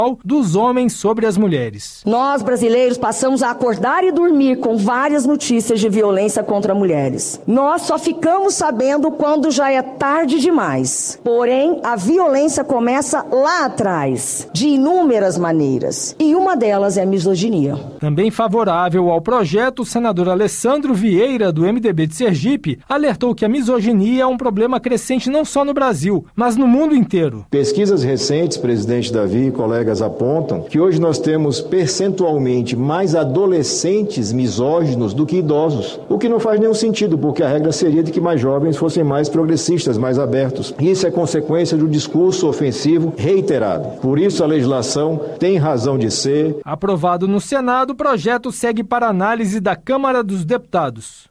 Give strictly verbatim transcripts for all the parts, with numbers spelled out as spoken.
dos homens sobre as mulheres. Nós, brasileiros, passamos a acordar e dormir com várias notícias de violência contra mulheres. Nós só ficamos sabendo quando já é tarde demais. Porém, a violência começa lá atrás, de inúmeras maneiras. E uma delas é a misoginia. Também favorável ao projeto, o senador Alessandro Vieira, do M D B de Sergipe, alertou que a misoginia é um problema crescente não só no Brasil, mas no mundo inteiro. Pesquisas recentes, presidente Davi e colegas apontam que hoje nós temos percentualmente mais adolescentes misóginos do que idosos, o que não faz nenhum sentido, porque a regra seria de que mais jovens fossem mais progressistas, mais abertos. Isso é consequência do discurso ofensivo reiterado. Por isso a legislação tem razão de ser. Aprovado no Senado, o projeto segue para análise da Câmara dos Deputados.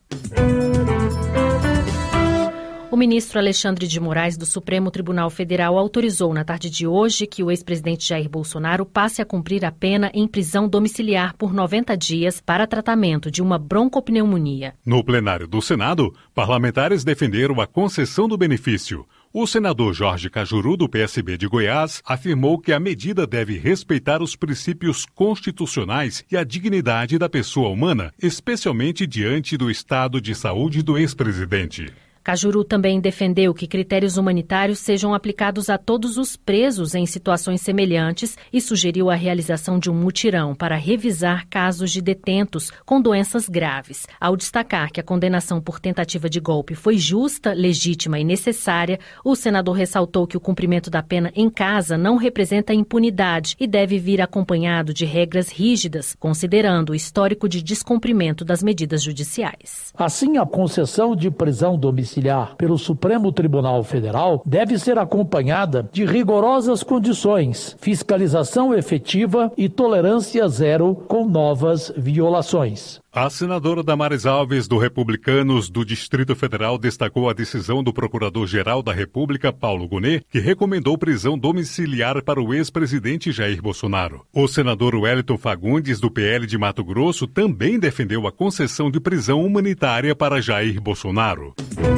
O ministro Alexandre de Moraes, do Supremo Tribunal Federal, autorizou na tarde de hoje que o ex-presidente Jair Bolsonaro passe a cumprir a pena em prisão domiciliar por noventa dias para tratamento de uma broncopneumonia. No plenário do Senado, parlamentares defenderam a concessão do benefício. O senador Jorge Cajuru, do P S B de Goiás, afirmou que a medida deve respeitar os princípios constitucionais e a dignidade da pessoa humana, especialmente diante do estado de saúde do ex-presidente. Cajuru também defendeu que critérios humanitários sejam aplicados a todos os presos em situações semelhantes e sugeriu a realização de um mutirão para revisar casos de detentos com doenças graves. Ao destacar que a condenação por tentativa de golpe foi justa, legítima e necessária, o senador ressaltou que o cumprimento da pena em casa não representa impunidade e deve vir acompanhado de regras rígidas, considerando o histórico de descumprimento das medidas judiciais. Assim, a concessão de prisão domiciliar pelo Supremo Tribunal Federal deve ser acompanhada de rigorosas condições, fiscalização efetiva e tolerância zero com novas violações. A senadora Damares Alves, do Republicanos do Distrito Federal, destacou a decisão do Procurador-Geral da República, Paulo Gonet, que recomendou prisão domiciliar para o ex-presidente Jair Bolsonaro. O senador Wellington Fagundes, do P L de Mato Grosso, também defendeu a concessão de prisão humanitária para Jair Bolsonaro.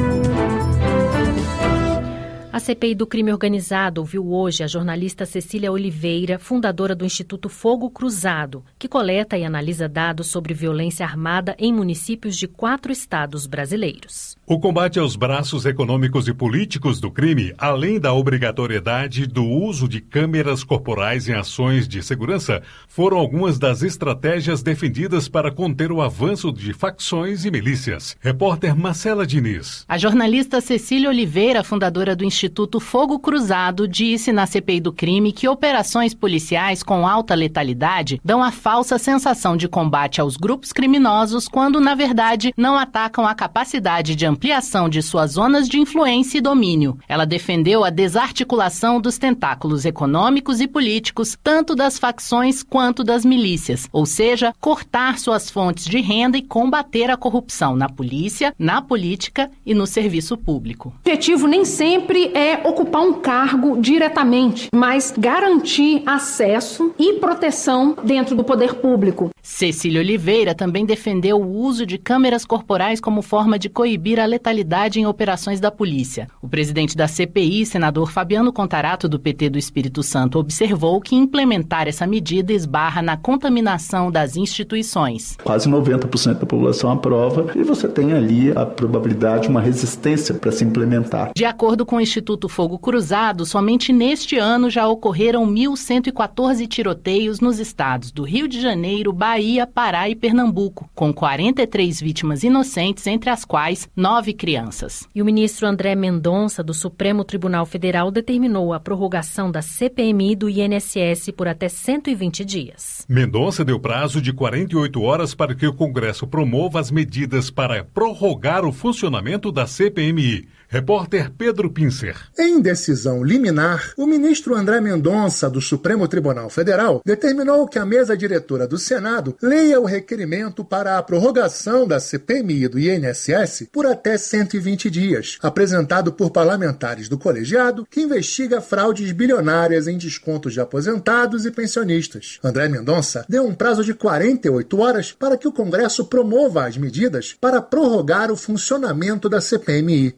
A C P I do crime organizado ouviu hoje a jornalista Cecília Oliveira, fundadora do Instituto Fogo Cruzado, que coleta e analisa dados sobre violência armada em municípios de quatro estados brasileiros. O combate aos braços econômicos e políticos do crime, além da obrigatoriedade do uso de câmeras corporais em ações de segurança, foram algumas das estratégias defendidas para conter o avanço de facções e milícias. Repórter Marcela Diniz. A jornalista Cecília Oliveira, fundadora do Instituto Fogo Cruzado, disse na C P I do crime que operações policiais com alta letalidade dão a falsa sensação de combate aos grupos criminosos quando, na verdade, não atacam a capacidade de ampliação de suas zonas de influência e domínio. Ela defendeu a desarticulação dos tentáculos econômicos e políticos, tanto das facções quanto das milícias, ou seja, cortar suas fontes de renda e combater a corrupção na polícia, na política e no serviço público. O objetivo nem sempre é ocupar um cargo diretamente, mas garantir acesso e proteção dentro do poder público. Cecília Oliveira também defendeu o uso de câmeras corporais como forma de coibir a letalidade em operações da polícia. O presidente da C P I, senador Fabiano Contarato, do P T do Espírito Santo, observou que implementar essa medida esbarra na contaminação das instituições. Quase noventa por cento da população aprova e você tem ali a probabilidade de uma resistência para se implementar. De acordo com o Instituto Fogo Cruzado, somente neste ano já ocorreram mil cento e quatorze tiroteios nos estados do Rio de Janeiro, Bahia, Pará e Pernambuco, com quarenta e três vítimas inocentes, entre as quais nove crianças. E o ministro André Mendonça, do Supremo Tribunal Federal, determinou a prorrogação da C P M I do I N S S por até cento e vinte dias. Mendonça deu prazo de quarenta e oito horas para que o Congresso promova as medidas para prorrogar o funcionamento da C P M I. Repórter Pedro Pincer. Em decisão liminar, o ministro André Mendonça, do Supremo Tribunal Federal, determinou que a mesa diretora do Senado leia o requerimento para a prorrogação da C P M I do I N S S por até cento e vinte dias, apresentado por parlamentares do colegiado que investiga fraudes bilionárias em descontos de aposentados e pensionistas. André Mendonça deu um prazo de quarenta e oito horas para que o Congresso promova as medidas para prorrogar o funcionamento da C P M I. O presidente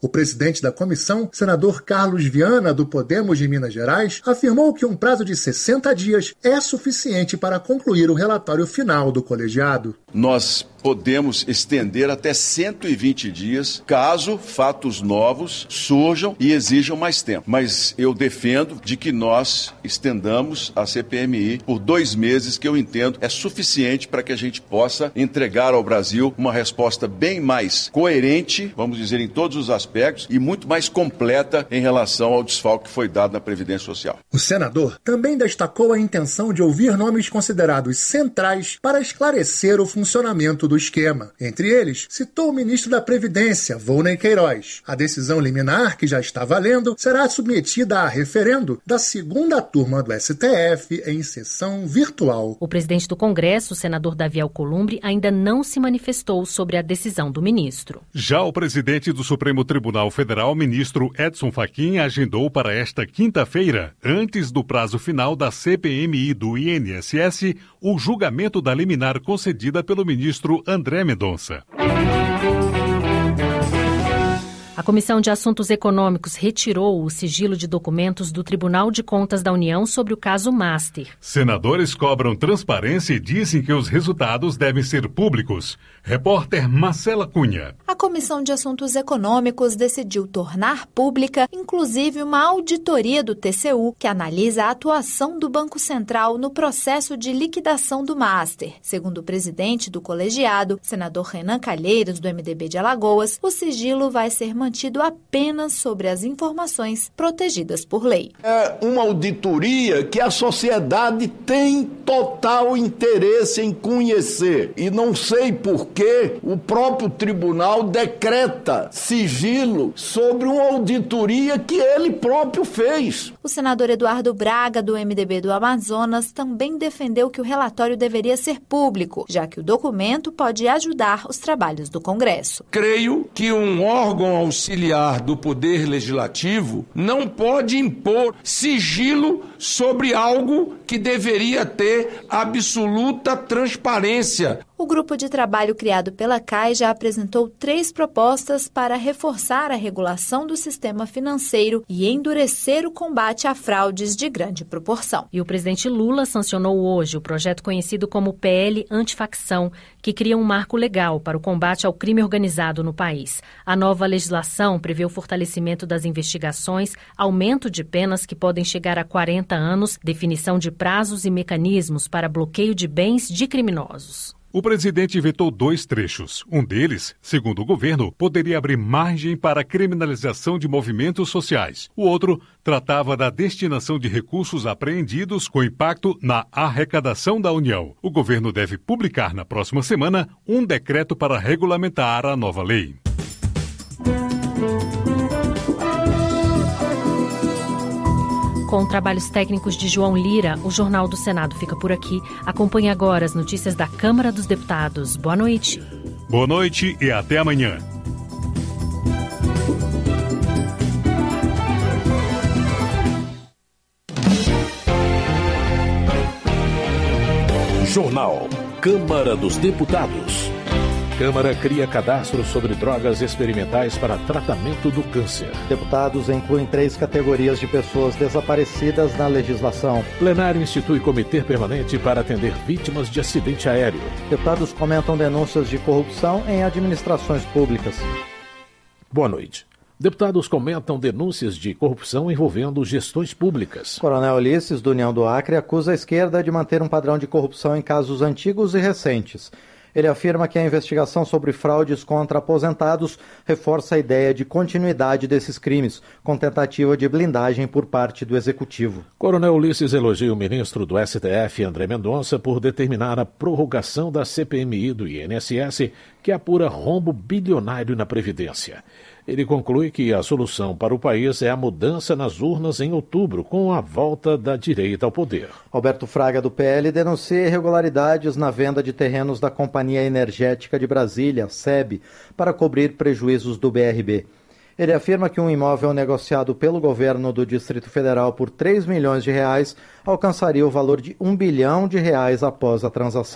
presidente da comissão, senador Carlos Viana, do Podemos de Minas Gerais, afirmou que um prazo de sessenta dias é suficiente para concluir o relatório final do colegiado. Nós podemos estender até cento e vinte dias, caso fatos novos surjam e exijam mais tempo. Mas eu defendo de que nós estendamos a C P M I por dois meses, que eu entendo é suficiente para que a gente possa entregar ao Brasil uma resposta bem mais coerente, vamos dizer, em todos os aspectos, e muito mais completa em relação ao desfalque que foi dado na Previdência Social. O senador também destacou a intenção de ouvir nomes considerados centrais para esclarecer o funcionamento do esquema. Entre eles, citou o ministro da Previdência, Volney Queiroz. A decisão liminar, que já está valendo, será submetida a referendo da segunda turma do S T F em sessão virtual. O presidente do Congresso, o senador Davi Alcolumbre, ainda não se manifestou sobre a decisão do ministro. Já o presidente do Supremo Tribunal Federal, ministro Edson Fachin, agendou para esta quinta-feira, antes do prazo final da C P M I do I N S S, o julgamento da liminar concedida pelo ministro André Mendonça. A Comissão de Assuntos Econômicos retirou o sigilo de documentos do Tribunal de Contas da União sobre o caso Master. Senadores cobram transparência e dizem que os resultados devem ser públicos. Repórter Marcela Cunha. A Comissão de Assuntos Econômicos decidiu tornar pública, inclusive, uma auditoria do T C U que analisa a atuação do Banco Central no processo de liquidação do Master. Segundo o presidente do colegiado, senador Renan Calheiros, do M D B de Alagoas, o sigilo vai ser mantido apenas sobre as informações protegidas por lei. É uma auditoria que a sociedade tem total interesse em conhecer. E não sei por que o próprio tribunal decreta sigilo sobre uma auditoria que ele próprio fez. O senador Eduardo Braga, do M D B do Amazonas, também defendeu que o relatório deveria ser público, já que o documento pode ajudar os trabalhos do Congresso. Creio que um órgão auxiliar do Poder Legislativo não pode impor sigilo sobre algo que deveria ter absoluta transparência. O grupo de trabalho criado pela C A I já apresentou três propostas para reforçar a regulação do sistema financeiro e endurecer o combate a fraudes de grande proporção. E o presidente Lula sancionou hoje o projeto conhecido como P L Antifacção, que cria um marco legal para o combate ao crime organizado no país. A nova legislação prevê o fortalecimento das investigações, aumento de penas que podem chegar a quarenta anos, definição de prazos e mecanismos para bloqueio de bens de criminosos. O presidente vetou dois trechos. Um deles, segundo o governo, poderia abrir margem para a criminalização de movimentos sociais. O outro tratava da destinação de recursos apreendidos com impacto na arrecadação da União. O governo deve publicar na próxima semana um decreto para regulamentar a nova lei. Com trabalhos técnicos de João Lira, o Jornal do Senado fica por aqui. Acompanhe agora as notícias da Câmara dos Deputados. Boa noite. Boa noite e até amanhã. Jornal Câmara dos Deputados. Câmara cria cadastro sobre drogas experimentais para tratamento do câncer. Deputados incluem três categorias de pessoas desaparecidas na legislação. Plenário institui comitê permanente para atender vítimas de acidente aéreo. Deputados comentam denúncias de corrupção em administrações públicas. Boa noite. Deputados comentam denúncias de corrupção envolvendo gestões públicas. Coronel Ulisses, do União do Acre, acusa a esquerda de manter um padrão de corrupção em casos antigos e recentes. Ele afirma que a investigação sobre fraudes contra aposentados reforça a ideia de continuidade desses crimes, com tentativa de blindagem por parte do Executivo. Coronel Ulisses elogia o ministro do S T F, André Mendonça, por determinar a prorrogação da C P M I do I N S S, que apura rombo bilionário na Previdência. Ele conclui que a solução para o país é a mudança nas urnas em outubro, com a volta da direita ao poder. Alberto Fraga, do P L, denuncia irregularidades na venda de terrenos da Companhia Energética de Brasília, S E B, para cobrir prejuízos do B R B. Ele afirma que um imóvel negociado pelo governo do Distrito Federal por três milhões de reais alcançaria o valor de um bilhão de reais após a transação.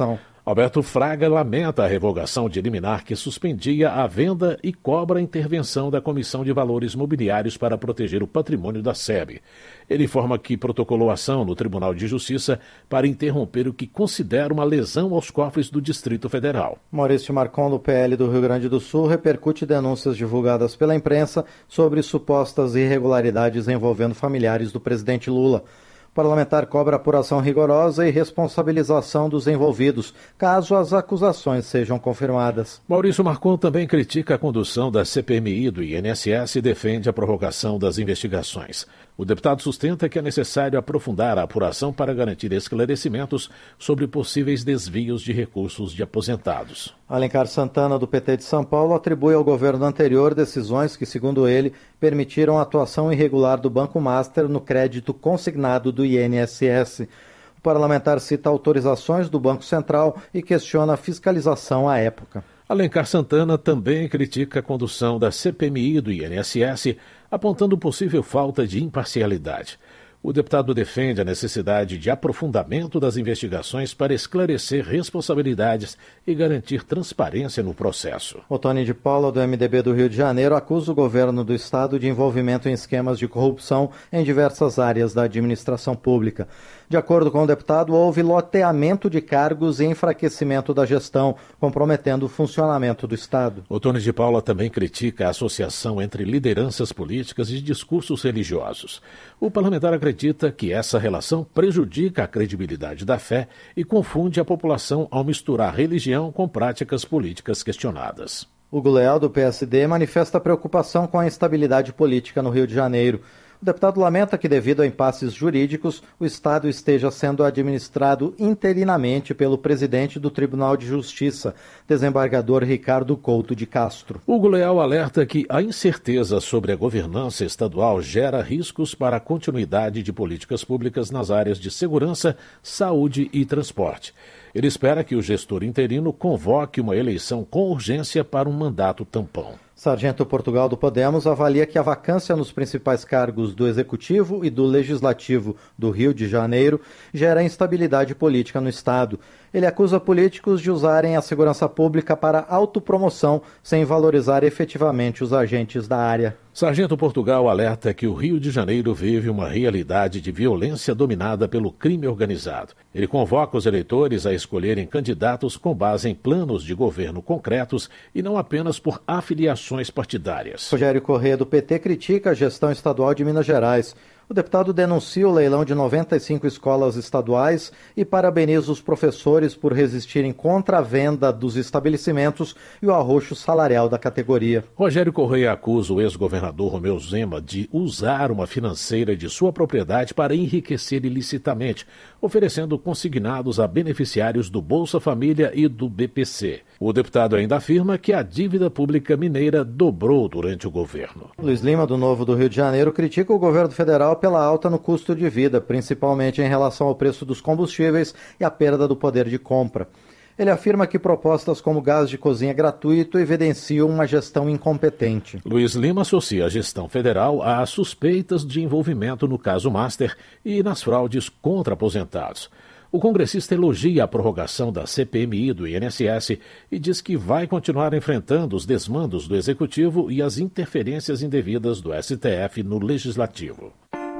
Alberto Fraga lamenta a revogação de liminar que suspendia a venda e cobra a intervenção da Comissão de Valores Mobiliários para proteger o patrimônio da S E B. Ele informa que protocolou ação no Tribunal de Justiça para interromper o que considera uma lesão aos cofres do Distrito Federal. Maurício Marcon, do P L do Rio Grande do Sul, repercute denúncias divulgadas pela imprensa sobre supostas irregularidades envolvendo familiares do presidente Lula. O parlamentar cobra apuração rigorosa e responsabilização dos envolvidos, caso as acusações sejam confirmadas. Maurício Marcon também critica a condução da C P M I do I N S S e defende a prorrogação das investigações. O deputado sustenta que é necessário aprofundar a apuração para garantir esclarecimentos sobre possíveis desvios de recursos de aposentados. Alencar Santana, do P T de São Paulo, atribui ao governo anterior decisões que, segundo ele, permitiram a atuação irregular do Banco Master no crédito consignado do I N S S. O parlamentar cita autorizações do Banco Central e questiona a fiscalização à época. Alencar Santana também critica a condução da C P M I do I N S S, apontando possível falta de imparcialidade. O deputado defende a necessidade de aprofundamento das investigações para esclarecer responsabilidades e garantir transparência no processo. Otônio de Paula, do M D B do Rio de Janeiro, acusa o governo do estado de envolvimento em esquemas de corrupção em diversas áreas da administração pública. De acordo com o deputado, houve loteamento de cargos e enfraquecimento da gestão, comprometendo o funcionamento do Estado. Otônio de Paula também critica a associação entre lideranças políticas e discursos religiosos. O parlamentar acredita que essa relação prejudica a credibilidade da fé e confunde a população ao misturar religião com práticas políticas questionadas. Hugo Leal, do P S D, manifesta preocupação com a instabilidade política no Rio de Janeiro. O deputado lamenta que, devido a impasses jurídicos, o Estado esteja sendo administrado interinamente pelo presidente do Tribunal de Justiça, desembargador Ricardo Couto de Castro. Hugo Leal alerta que a incerteza sobre a governança estadual gera riscos para a continuidade de políticas públicas nas áreas de segurança, saúde e transporte. Ele espera que o gestor interino convoque uma eleição com urgência para um mandato tampão. Sargento Portugal, do Podemos, avalia que a vacância nos principais cargos do Executivo e do Legislativo do Rio de Janeiro gera instabilidade política no Estado. Ele acusa políticos de usarem a segurança pública para autopromoção, sem valorizar efetivamente os agentes da área. Sargento Portugal alerta que o Rio de Janeiro vive uma realidade de violência dominada pelo crime organizado. Ele convoca os eleitores a escolherem candidatos com base em planos de governo concretos e não apenas por afiliações partidárias. Rogério Corrêa, do P T, critica a gestão estadual de Minas Gerais. O deputado denuncia o leilão de noventa e cinco escolas estaduais e parabeniza os professores por resistirem contra a venda dos estabelecimentos e o arroxo salarial da categoria. Rogério Corrêa acusa o ex-governador Romeu Zema de usar uma financeira de sua propriedade para enriquecer ilicitamente, oferecendo consignados a beneficiários do Bolsa Família e do B P C. O deputado ainda afirma que a dívida pública mineira dobrou durante o governo. Luiz Lima, do Novo do Rio de Janeiro, critica o governo federal pela alta no custo de vida, principalmente em relação ao preço dos combustíveis e a perda do poder de compra. Ele afirma que propostas como gás de cozinha gratuito evidenciam uma gestão incompetente. Luiz Lima associa a gestão federal a suspeitas de envolvimento no caso Master e nas fraudes contra aposentados. O congressista elogia a prorrogação da C P M I do I N S S e diz que vai continuar enfrentando os desmandos do Executivo e as interferências indevidas do S T F no Legislativo.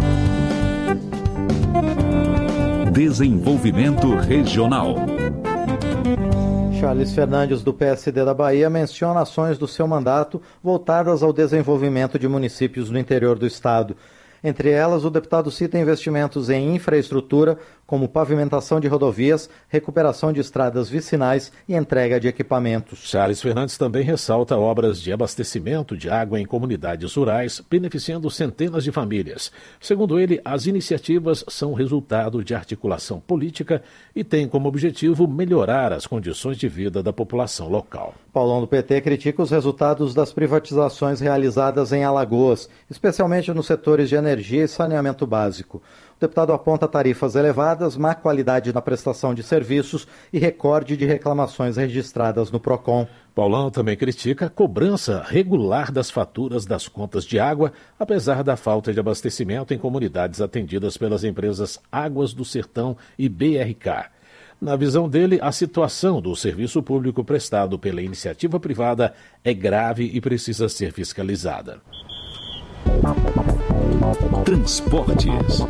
Desenvolvimento Regional. Charles Fernandes, do P S D da Bahia, menciona ações do seu mandato voltadas ao desenvolvimento de municípios no interior do estado. Entre elas, o deputado cita investimentos em infraestrutura, como pavimentação de rodovias, recuperação de estradas vicinais e entrega de equipamentos. Charles Fernandes também ressalta obras de abastecimento de água em comunidades rurais, beneficiando centenas de famílias. Segundo ele, as iniciativas são resultado de articulação política e têm como objetivo melhorar as condições de vida da população local. Paulão, do P T, critica os resultados das privatizações realizadas em Alagoas, especialmente nos setores de energia e saneamento básico. O deputado aponta tarifas elevadas, má qualidade na prestação de serviços e recorde de reclamações registradas no PROCON. Paulão também critica a cobrança regular das faturas das contas de água, apesar da falta de abastecimento em comunidades atendidas pelas empresas Águas do Sertão e B R K. Na visão dele, a situação do serviço público prestado pela iniciativa privada é grave e precisa ser fiscalizada. Transportes.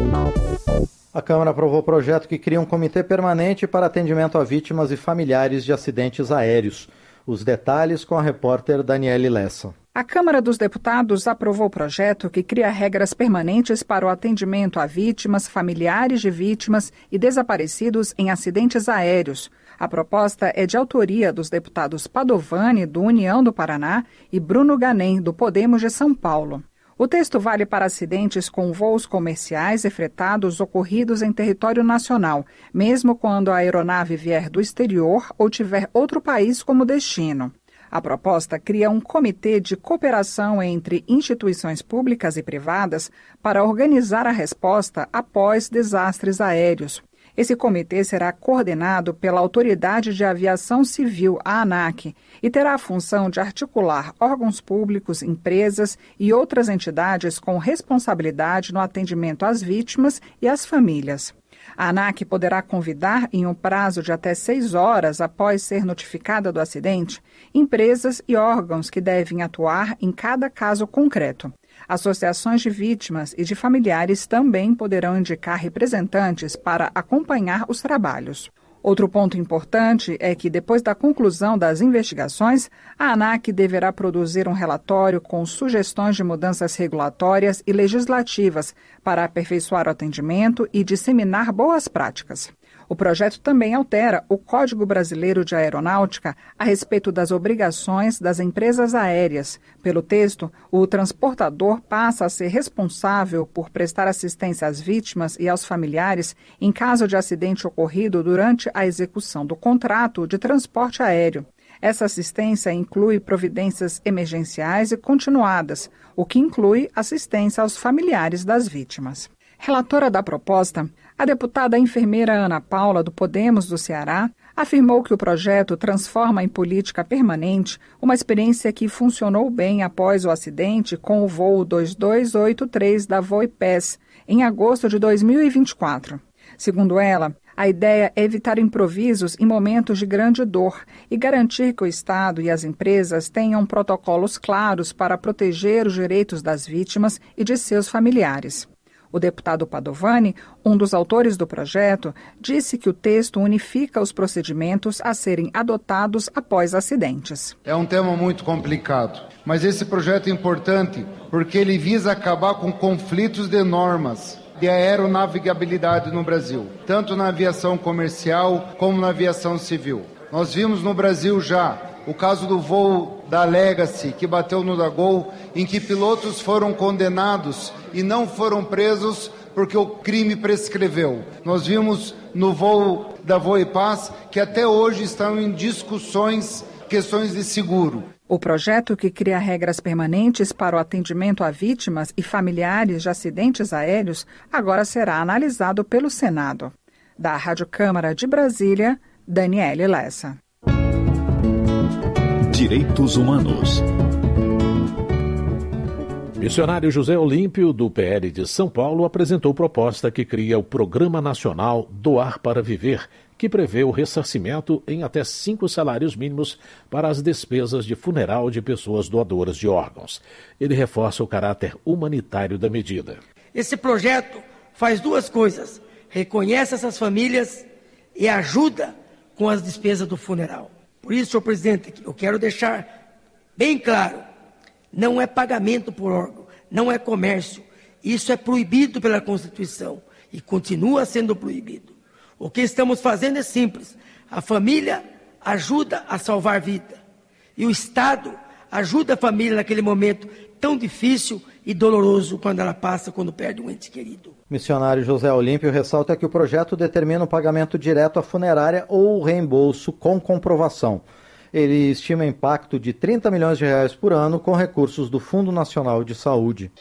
A Câmara aprovou o projeto que cria um comitê permanente para atendimento a vítimas e familiares de acidentes aéreos. Os detalhes com a repórter Daniele Lessa. A Câmara dos Deputados aprovou o projeto que cria regras permanentes para o atendimento a vítimas, familiares de vítimas e desaparecidos em acidentes aéreos. A proposta é de autoria dos deputados Padovani, do União do Paraná, e Bruno Ganem, do Podemos de São Paulo. O texto vale para acidentes com voos comerciais e fretados ocorridos em território nacional, mesmo quando a aeronave vier do exterior ou tiver outro país como destino. A proposta cria um comitê de cooperação entre instituições públicas e privadas para organizar a resposta após desastres aéreos. Esse comitê será coordenado pela Autoridade de Aviação Civil, a ANAC, e terá a função de articular órgãos públicos, empresas e outras entidades com responsabilidade no atendimento às vítimas e às famílias. A ANAC poderá convidar, em um prazo de até seis horas após ser notificada do acidente, empresas e órgãos que devem atuar em cada caso concreto. Associações de vítimas e de familiares também poderão indicar representantes para acompanhar os trabalhos. Outro ponto importante é que, depois da conclusão das investigações, a ANAC deverá produzir um relatório com sugestões de mudanças regulatórias e legislativas para aperfeiçoar o atendimento e disseminar boas práticas. O projeto também altera o Código Brasileiro de Aeronáutica a respeito das obrigações das empresas aéreas. Pelo texto, o transportador passa a ser responsável por prestar assistência às vítimas e aos familiares em caso de acidente ocorrido durante a execução do contrato de transporte aéreo. Essa assistência inclui providências emergenciais e continuadas, o que inclui assistência aos familiares das vítimas. Relatora da proposta, a deputada enfermeira Ana Paula, do Podemos do Ceará, afirmou que o projeto transforma em política permanente uma experiência que funcionou bem após o acidente com o voo dois dois oito três da Voipes, em agosto de dois mil e vinte e quatro. Segundo ela, a ideia é evitar improvisos em momentos de grande dor e garantir que o Estado e as empresas tenham protocolos claros para proteger os direitos das vítimas e de seus familiares. O deputado Padovani, um dos autores do projeto, disse que o texto unifica os procedimentos a serem adotados após acidentes. É um tema muito complicado, mas esse projeto é importante porque ele visa acabar com conflitos de normas de aeronavegabilidade no Brasil, tanto na aviação comercial como na aviação civil. Nós vimos no Brasil já o caso do voo da Legacy, que bateu no da Gol, em que pilotos foram condenados e não foram presos porque o crime prescreveu. Nós vimos no voo da Voipaz que até hoje estão em discussões questões de seguro. O projeto, que cria regras permanentes para o atendimento a vítimas e familiares de acidentes aéreos, agora será analisado pelo Senado. Da Rádio Câmara de Brasília, Daniele Lessa. Direitos Humanos. Missionário José Olímpio, do P L de São Paulo, apresentou proposta que cria o Programa Nacional Doar para Viver, que prevê o ressarcimento em até cinco salários mínimos para as despesas de funeral de pessoas doadoras de órgãos. Ele reforça o caráter humanitário da medida. Esse projeto faz duas coisas: reconhece essas famílias e ajuda com as despesas do funeral. Por isso, senhor presidente, eu quero deixar bem claro, não é pagamento por órgão, não é comércio. Isso é proibido pela Constituição e continua sendo proibido. O que estamos fazendo é simples. A família ajuda a salvar vida. E o Estado ajuda a família naquele momento tão difícil e doloroso quando ela passa, quando perde um ente querido. Missionário José Olímpio ressalta que o projeto determina o pagamento direto à funerária ou o reembolso com comprovação. Ele estima impacto de trinta milhões de reais por ano com recursos do Fundo Nacional de Saúde.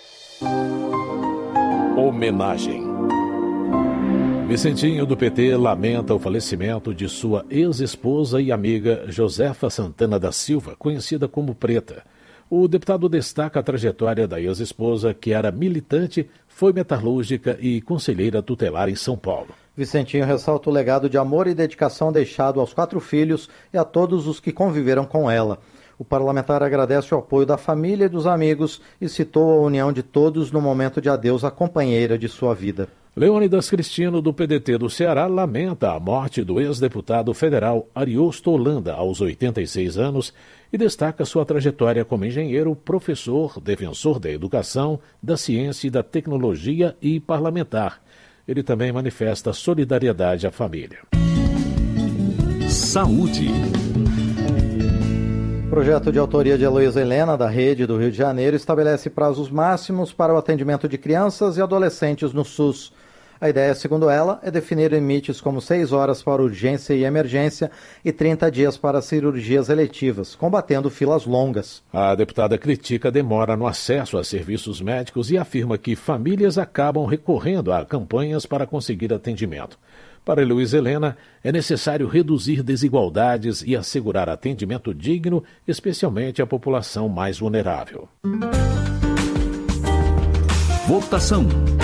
Homenagem. Vicentinho, do P T, lamenta o falecimento de sua ex-esposa e amiga Josefa Santana da Silva, conhecida como Preta. O deputado destaca a trajetória da ex-esposa, que era militante, foi metalúrgica e conselheira tutelar em São Paulo. Vicentinho ressalta o legado de amor e dedicação deixado aos quatro filhos e a todos os que conviveram com ela. O parlamentar agradece o apoio da família e dos amigos e citou a união de todos no momento de adeus à companheira de sua vida. Leônidas Cristino, do P D T do Ceará, lamenta a morte do ex-deputado federal Ariosto Holanda, aos oitenta e seis anos, e destaca sua trajetória como engenheiro, professor, defensor da educação, da ciência e da tecnologia e parlamentar. Ele também manifesta solidariedade à família. Saúde. O projeto de autoria de Heloísa Helena, da Rede do Rio de Janeiro, estabelece prazos máximos para o atendimento de crianças e adolescentes no SUS. A ideia, segundo ela, é definir limites como seis horas para urgência e emergência e trinta dias para cirurgias eletivas, combatendo filas longas. A deputada critica a demora no acesso a serviços médicos e afirma que famílias acabam recorrendo a campanhas para conseguir atendimento. Para Heloísa Helena, é necessário reduzir desigualdades e assegurar atendimento digno, especialmente à população mais vulnerável. Votação.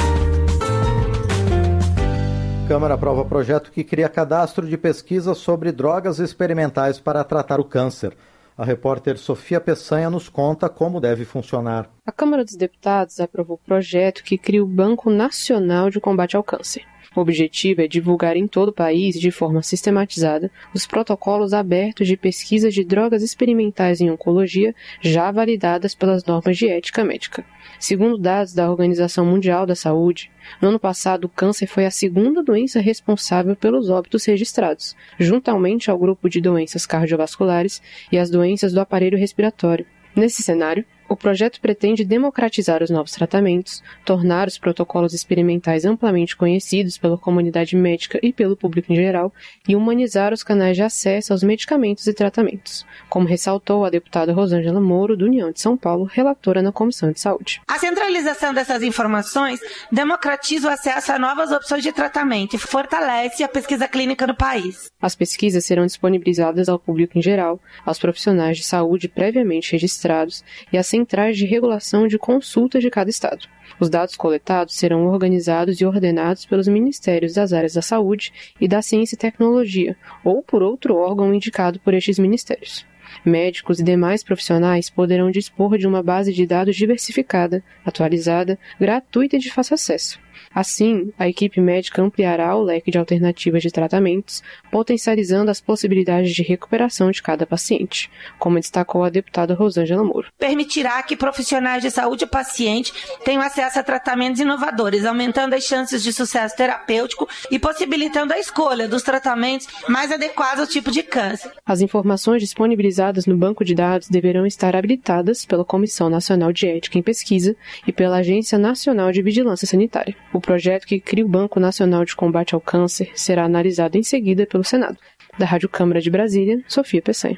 Câmara aprova projeto que cria cadastro de pesquisa sobre drogas experimentais para tratar o câncer. A repórter Sofia Peçanha nos conta como deve funcionar. A Câmara dos Deputados aprovou o projeto que cria o Banco Nacional de Combate ao Câncer. O objetivo é divulgar em todo o país, de forma sistematizada, os protocolos abertos de pesquisa de drogas experimentais em oncologia já validadas pelas normas de ética médica. Segundo dados da Organização Mundial da Saúde, no ano passado o câncer foi a segunda doença responsável pelos óbitos registrados, juntamente ao grupo de doenças cardiovasculares e as doenças do aparelho respiratório. Nesse cenário, o projeto pretende democratizar os novos tratamentos, tornar os protocolos experimentais amplamente conhecidos pela comunidade médica e pelo público em geral e humanizar os canais de acesso aos medicamentos e tratamentos, como ressaltou a deputada Rosângela Moro, do União de São Paulo, relatora na Comissão de Saúde. A centralização dessas informações democratiza o acesso a novas opções de tratamento e fortalece a pesquisa clínica no país. As pesquisas serão disponibilizadas ao público em geral, aos profissionais de saúde previamente registrados e às centrais de regulação de consultas de cada estado. Os dados coletados serão organizados e ordenados pelos Ministérios das áreas da Saúde e da Ciência e Tecnologia, ou por outro órgão indicado por estes ministérios. Médicos e demais profissionais poderão dispor de uma base de dados diversificada, atualizada, gratuita e de fácil acesso. Assim, a equipe médica ampliará o leque de alternativas de tratamentos, potencializando as possibilidades de recuperação de cada paciente, como destacou a deputada Rosângela Moro. Permitirá que profissionais de saúde e paciente tenham acesso a tratamentos inovadores, aumentando as chances de sucesso terapêutico e possibilitando a escolha dos tratamentos mais adequados ao tipo de câncer. As informações disponibilizadas no banco de dados deverão estar habilitadas pela Comissão Nacional de Ética em Pesquisa e pela Agência Nacional de Vigilância Sanitária. O projeto que cria o Banco Nacional de Combate ao Câncer será analisado em seguida pelo Senado. Da Rádio Câmara de Brasília, Sofia Peçanha.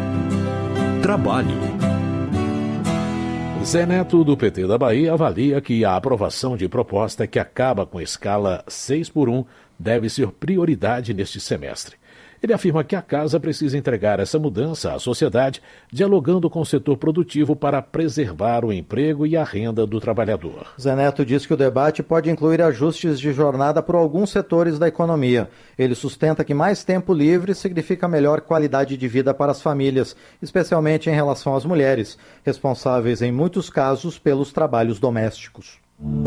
Trabalho. Zé Neto, do P T da Bahia, avalia que a aprovação de proposta que acaba com a escala seis por um deve ser prioridade neste semestre. Ele afirma que a casa precisa entregar essa mudança à sociedade, dialogando com o setor produtivo para preservar o emprego e a renda do trabalhador. Zé Neto diz que o debate pode incluir ajustes de jornada por alguns setores da economia. Ele sustenta que mais tempo livre significa melhor qualidade de vida para as famílias, especialmente em relação às mulheres, responsáveis em muitos casos pelos trabalhos domésticos.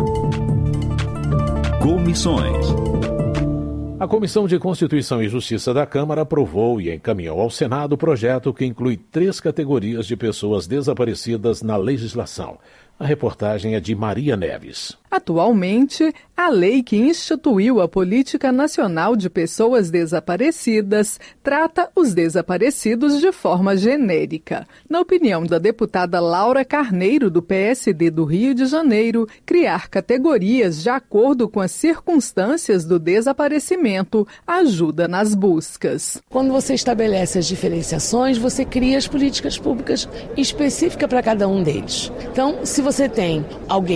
Comissões. A Comissão de Constituição e Justiça da Câmara aprovou e encaminhou ao Senado o projeto que inclui três categorias de pessoas desaparecidas na legislação. A reportagem é de Maria Neves. Atualmente, a lei que instituiu a Política Nacional de Pessoas Desaparecidas trata os desaparecidos de forma genérica. Na opinião da deputada Laura Carneiro, do P S D do Rio de Janeiro, criar categorias de acordo com as circunstâncias do desaparecimento ajuda nas buscas. Quando você estabelece as diferenciações, você cria as políticas públicas específicas para cada um deles. Então, se você tem alguém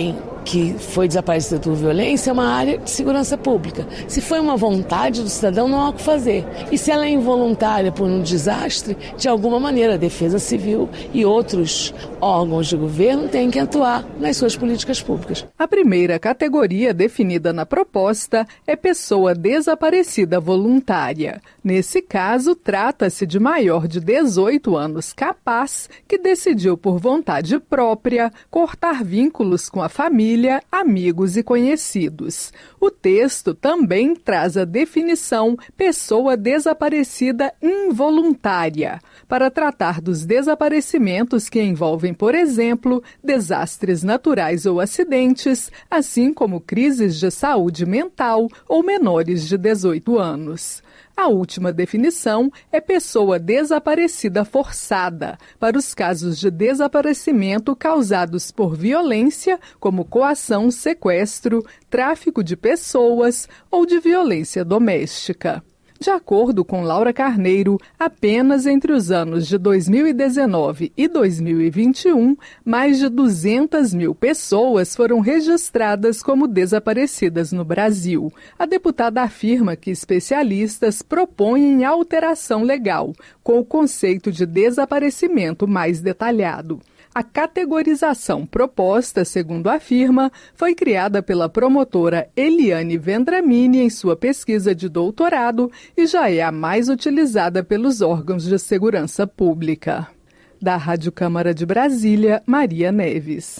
que foi desaparecida por violência é uma área de segurança pública. Se foi uma vontade do cidadão, não há o que fazer. E se ela é involuntária por um desastre, de alguma maneira a Defesa Civil e outros órgãos de governo têm que atuar nas suas políticas públicas. A primeira categoria definida na proposta é pessoa desaparecida voluntária. Nesse caso, trata-se de maior de dezoito anos capaz que decidiu por vontade própria cortar vínculos com a família, amigos e conhecidos. O texto também traz a definição pessoa desaparecida involuntária, para tratar dos desaparecimentos que envolvem, por exemplo, desastres naturais ou acidentes, assim como crises de saúde mental ou menores de dezoito anos. A última definição é pessoa desaparecida forçada, para os casos de desaparecimento causados por violência, como coação, sequestro, tráfico de pessoas ou de violência doméstica. De acordo com Laura Carneiro, apenas entre os anos de dois mil e dezenove e dois mil e vinte e um, mais de duzentas mil pessoas foram registradas como desaparecidas no Brasil. A deputada afirma que especialistas propõem alteração legal, com o conceito de desaparecimento mais detalhado. A categorização proposta, segundo afirma, foi criada pela promotora Eliane Vendramini em sua pesquisa de doutorado e já é a mais utilizada pelos órgãos de segurança pública. Da Rádio Câmara de Brasília, Maria Neves.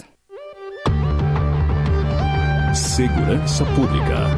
Segurança Pública.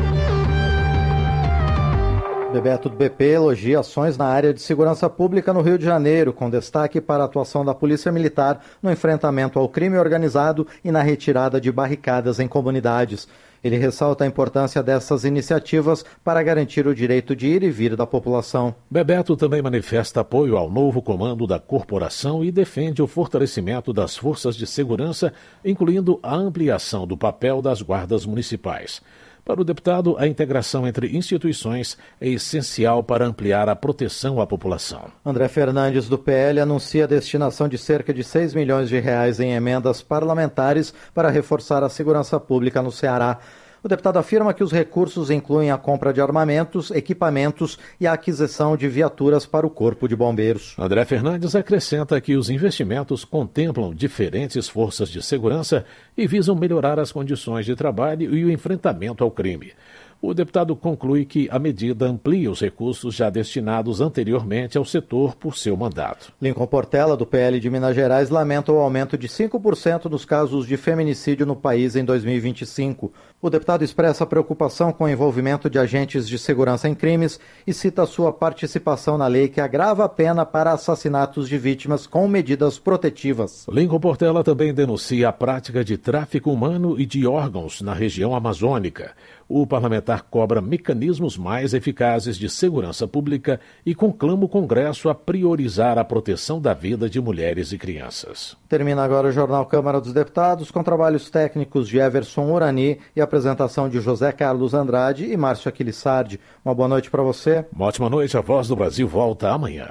Bebeto do B P elogia ações na área de segurança pública no Rio de Janeiro, com destaque para a atuação da Polícia Militar no enfrentamento ao crime organizado e na retirada de barricadas em comunidades. Ele ressalta a importância dessas iniciativas para garantir o direito de ir e vir da população. Bebeto também manifesta apoio ao novo comando da corporação e defende o fortalecimento das forças de segurança, incluindo a ampliação do papel das guardas municipais. Para o deputado, a integração entre instituições é essencial para ampliar a proteção à população. André Fernandes, do P L, anuncia a destinação de cerca de seis milhões de reais em emendas parlamentares para reforçar a segurança pública no Ceará. O deputado afirma que os recursos incluem a compra de armamentos, equipamentos e a aquisição de viaturas para o Corpo de Bombeiros. André Fernandes acrescenta que os investimentos contemplam diferentes forças de segurança e visam melhorar as condições de trabalho e o enfrentamento ao crime. O deputado conclui que a medida amplia os recursos já destinados anteriormente ao setor por seu mandato. Lincoln Portela, do P L de Minas Gerais, lamenta o aumento de cinco por cento dos casos de feminicídio no país em dois mil e vinte e cinco. O deputado expressa preocupação com o envolvimento de agentes de segurança em crimes e cita sua participação na lei que agrava a pena para assassinatos de vítimas com medidas protetivas. Lincoln Portela também denuncia a prática de tráfico humano e de órgãos na região amazônica. O parlamentar cobra mecanismos mais eficazes de segurança pública e conclama o Congresso a priorizar a proteção da vida de mulheres e crianças. Termina agora o Jornal Câmara dos Deputados, com trabalhos técnicos de Everson Urani e apresentação de José Carlos Andrade e Márcio Aquilissardi. Uma boa noite para você. Uma ótima noite. A Voz do Brasil volta amanhã.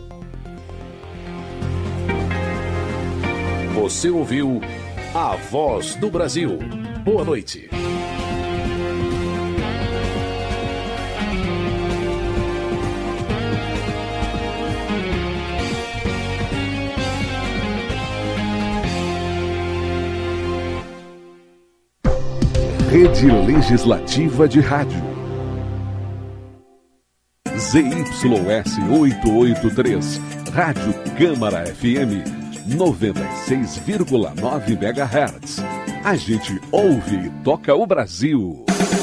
Você ouviu A Voz do Brasil. Boa noite. Rede Legislativa de Rádio. Z Y S oitocentos e oitenta e três, Rádio Câmara F M, noventa e seis vírgula nove megahertz. A gente ouve e toca o Brasil.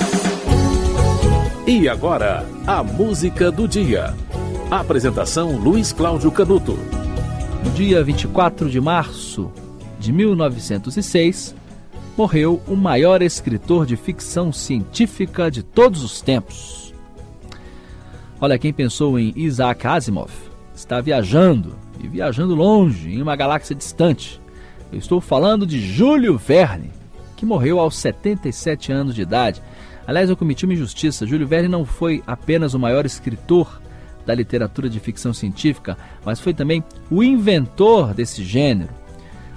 E agora, a música do dia. Apresentação Luiz Cláudio Canuto. No dia vinte e quatro de março de mil novecentos e seis, morreu o maior escritor de ficção científica de todos os tempos. Olha, quem pensou em Isaac Asimov está viajando, e viajando longe, em uma galáxia distante. Eu estou falando de Júlio Verne, que morreu aos setenta e sete anos de idade. Aliás, eu cometi uma injustiça. Júlio Verne não foi apenas o maior escritor da literatura de ficção científica, mas foi também o inventor desse gênero.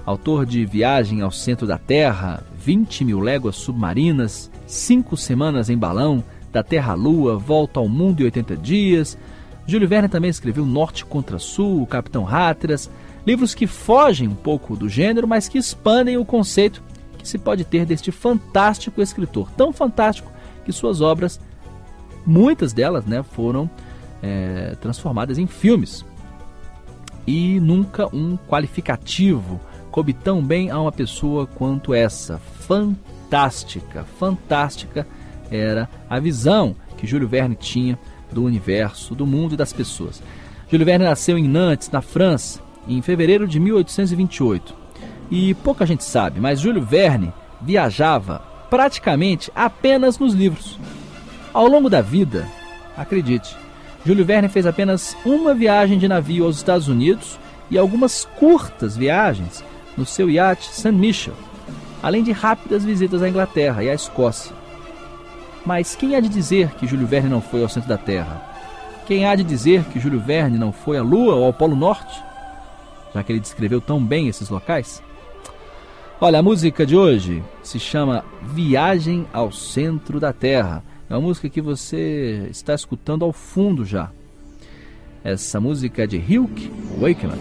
autor de Viagem ao Centro da Terra, vinte mil léguas submarinas, Cinco Semanas em Balão, Da Terra à Lua, Volta ao Mundo em oitenta dias. Júlio Verne também escreveu Norte contra Sul, O Capitão Hatteras, livros que fogem um pouco do gênero, mas que expandem o conceito que se pode ter deste fantástico escritor, tão fantástico que suas obras, muitas delas, né, foram é, transformadas em filmes. E nunca um qualificativo coube tão bem a uma pessoa quanto essa. Fantástica, fantástica era a visão que Júlio Verne tinha do universo, do mundo e das pessoas. Júlio Verne nasceu em Nantes, na França, em fevereiro de mil oitocentos e vinte e oito. E pouca gente sabe, mas Júlio Verne viajava praticamente apenas nos livros. Ao longo da vida, acredite, Júlio Verne fez apenas uma viagem de navio aos Estados Unidos e algumas curtas viagens no seu iate Saint Michel, além de rápidas visitas à Inglaterra e à Escócia. Mas quem há de dizer que Júlio Verne não foi ao centro da Terra? Quem há de dizer que Júlio Verne não foi à Lua ou ao Polo Norte? Já que ele descreveu tão bem esses locais? Olha, a música de hoje se chama Viagem ao Centro da Terra. É uma música que você está escutando ao fundo já. Essa música é de Hugh Wakeman.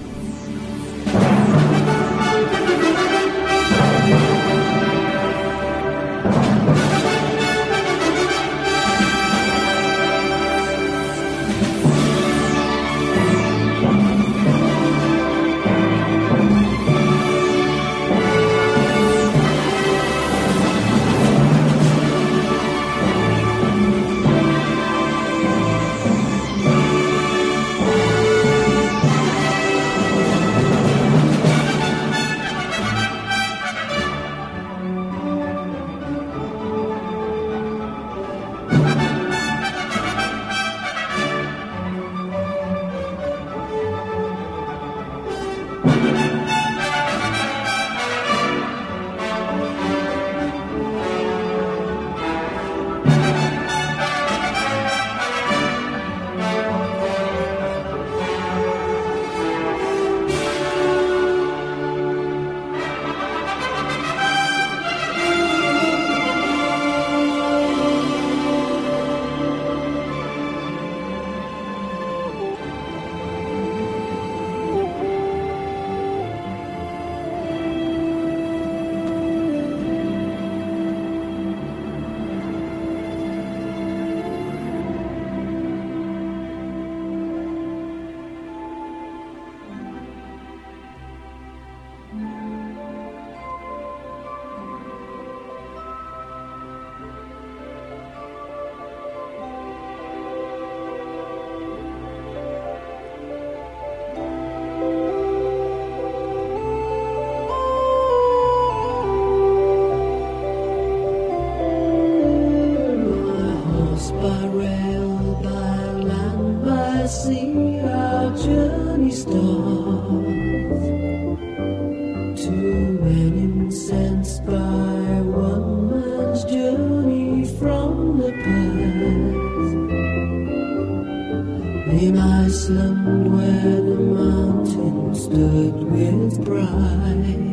In Iceland where the mountains stood with pride,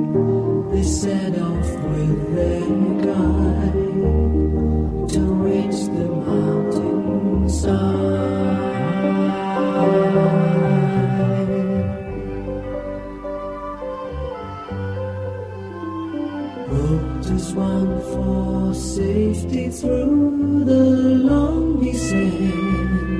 they set off with their guide to reach the mountainside. Roped as one for safety through the long descent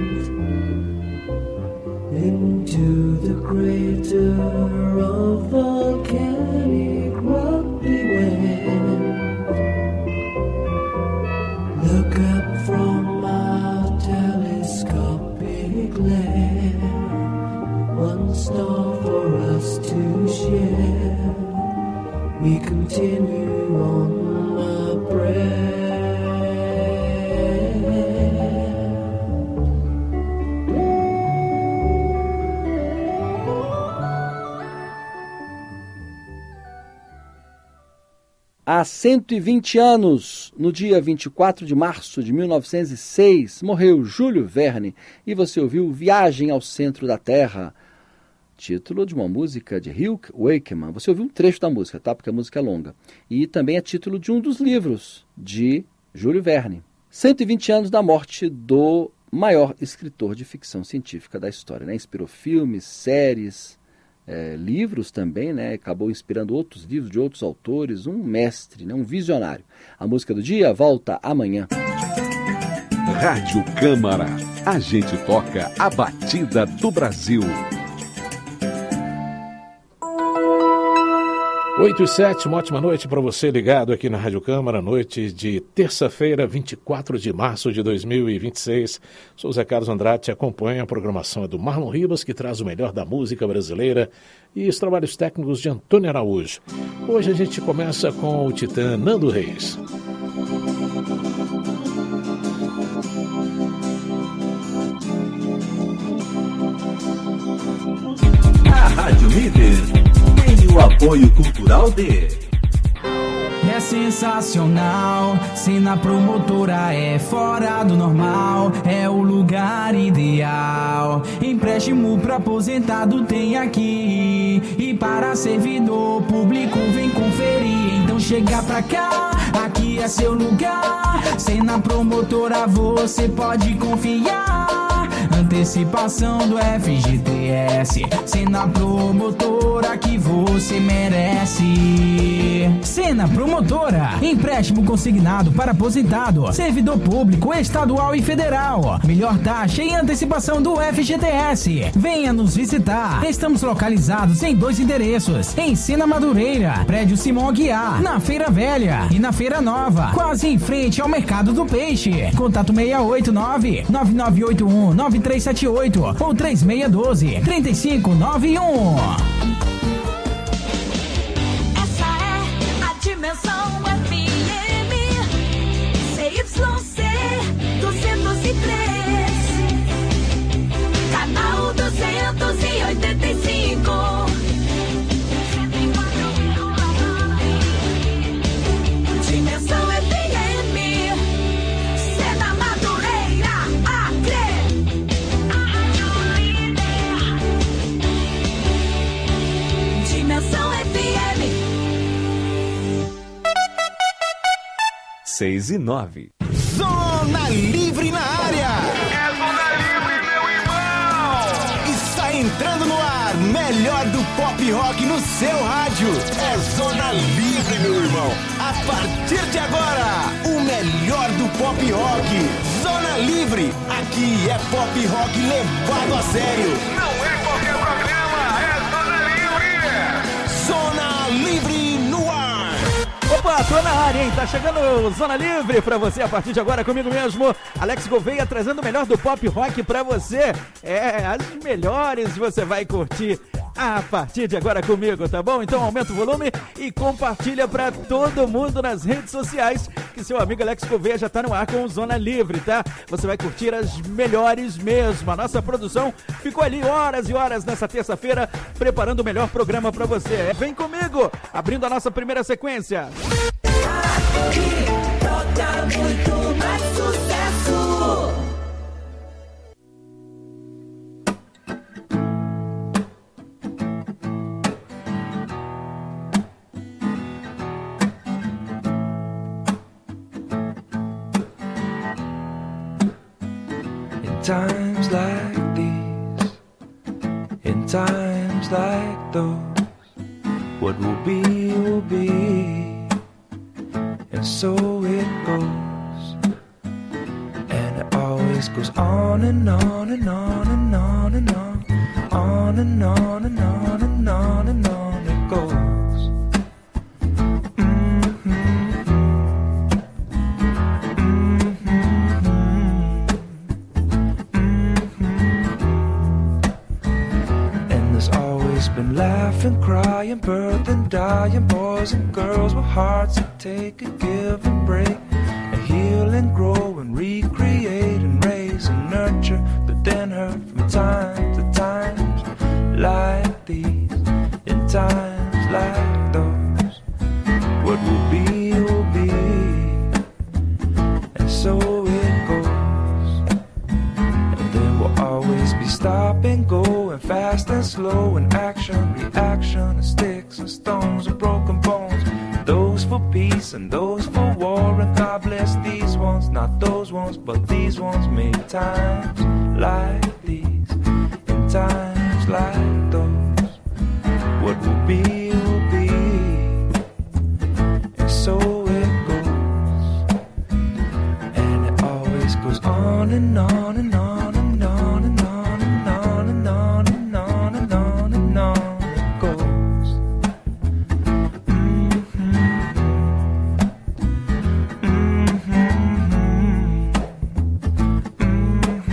into the crater of volcanic rock they went. Look up from our telescopic lamp, one star for us to share. We continue on our prayer. Há cento e vinte anos, no dia vinte e quatro de março de mil novecentos e seis, morreu Júlio Verne e você ouviu Viagem ao Centro da Terra, título de uma música de Hugh Wakeman. Você ouviu um trecho da música, tá? Porque a música é longa. E também é título de um dos livros de Júlio Verne. cento e vinte anos da morte do maior escritor de ficção científica da história, né? Inspirou filmes, séries, é, livros também, né? Acabou inspirando outros livros de outros autores, um mestre, né? Um visionário. A música do dia volta amanhã. Rádio Câmara, a gente toca a batida do Brasil. oito e sete, uma ótima noite para você ligado aqui na Rádio Câmara, noite de terça-feira, vinte e quatro de março de dois mil e vinte e seis. Sou Zé Carlos Andrade, te acompanha. A programação é do Marlon Ribas, que traz o melhor da música brasileira, e os trabalhos técnicos de Antônio Araújo. Hoje a gente começa com o titã Nando Reis. A Rádio Líder tem o apoio cultural de... É sensacional, Sena Promotora é fora do normal, é o lugar ideal. Empréstimo pra aposentado tem aqui, e para servidor público vem conferir. Então chega pra cá, aqui é seu lugar. Sena Promotora você pode confiar. Antecipação do F G T S, Sena Promotora que você merece. Sena Promotora, empréstimo consignado para aposentado, servidor público, estadual e federal. Melhor taxa e antecipação do F G T S. Venha nos visitar. Estamos localizados em dois endereços, em Sena Madureira, prédio Simão Aguiar, na Feira Velha e na Feira Nova, quase em frente ao Mercado do Peixe. Contato seis oito nove, nove nove oito um, nove três sete oito ou três seis um dois, três cinco nove um. Essa é a Dimensão F M C Y C duzentos e três, canal duzentos e oitenta e cinco. Dimensão F M, Sena Madureira, Acre. Dimensão F M. seis e nove. Zona Livre na área. É Zona Livre, meu irmão. Está entrando no ar, melhor do pop rock no seu rádio. É Zona Livre, meu irmão. A partir de agora, o melhor do pop rock. Zona Livre. Aqui é pop rock levado a sério. Não é qualquer programa, é Zona Livre. Zona Livre no ar. Opa, tô na área, hein? Tá chegando Zona Livre pra você a partir de agora, comigo mesmo, Alex Gouveia, trazendo o melhor do pop rock pra você. É, as melhores você vai curtir a partir de agora comigo, tá bom? Então aumenta o volume e compartilha pra todo mundo nas redes sociais, que seu amigo Alex Gouveia já tá no ar com o Zona Livre, tá? Você vai curtir as melhores mesmo. A nossa produção ficou ali horas e horas nessa terça-feira, preparando o melhor programa pra você. Vem comigo, abrindo a nossa primeira sequência. Aqui toca muito mais sucesso. In times like these, in times like those, what will be, will be. And so it goes, and it always goes on and on and on and on and on, on and on and on and on and on it goes. Mm-hmm. Mm-hmm. Mm-hmm. And there's always been laughing, crying, birthing, dying, boys and girls with hearts that take and give and break, and heal and grow and recreate and raise and nurture, but then hurt from time to times like these, in times like those, what will be, will be, and so it goes, and there will always be stop and go, and fast and slow, and action, reaction, and sticks and stones and broken bones. Those for peace and those for war, and God bless these ones, not those ones, but these ones made times like these, in times like those. What will be, will be, and so it goes, and it always goes on and on and on and on and on and on and on and on and on and on it goes. Mm-hmm. Mm-hmm.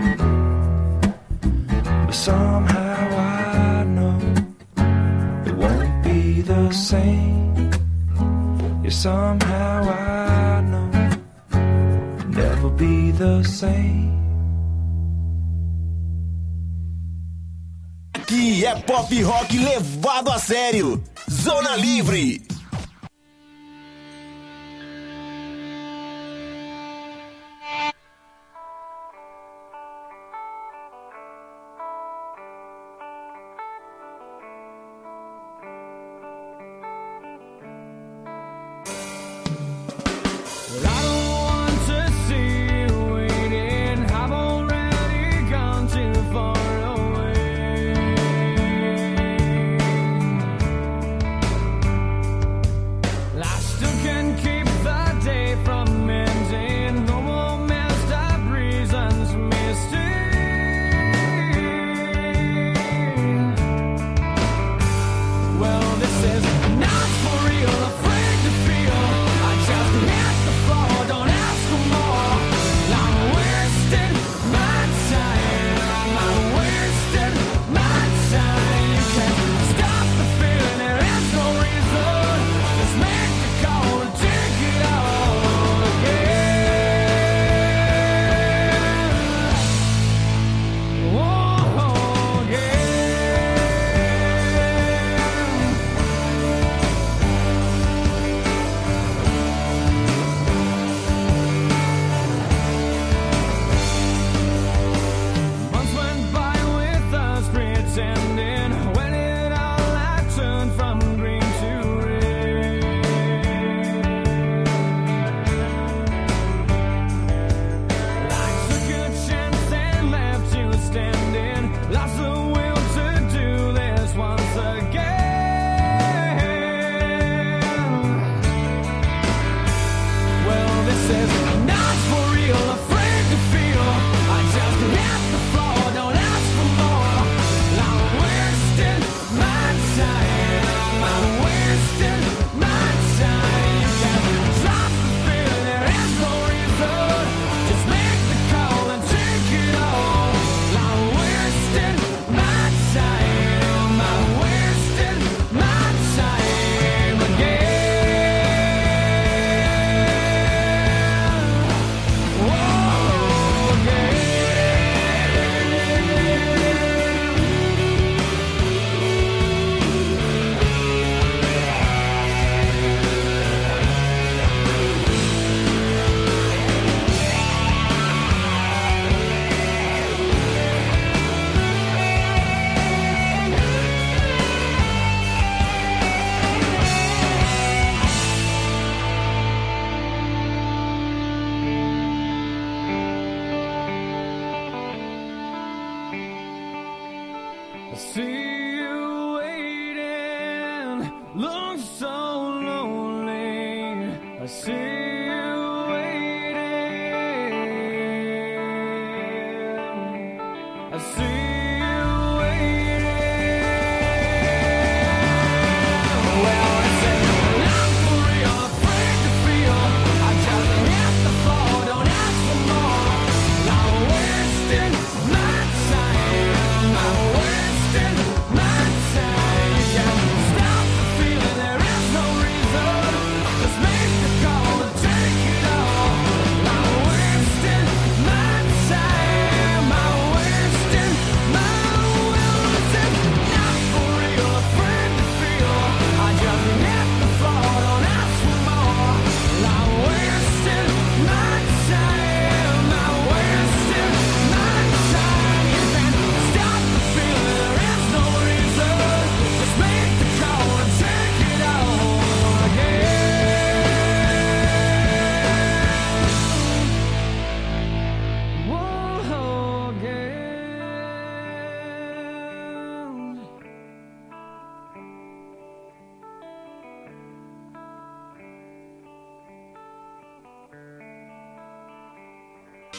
Mm-hmm. But somehow I know it won't be the same. Yeah, somehow I know it'll never be the same. Aqui é pop rock levado a sério. Zona Livre.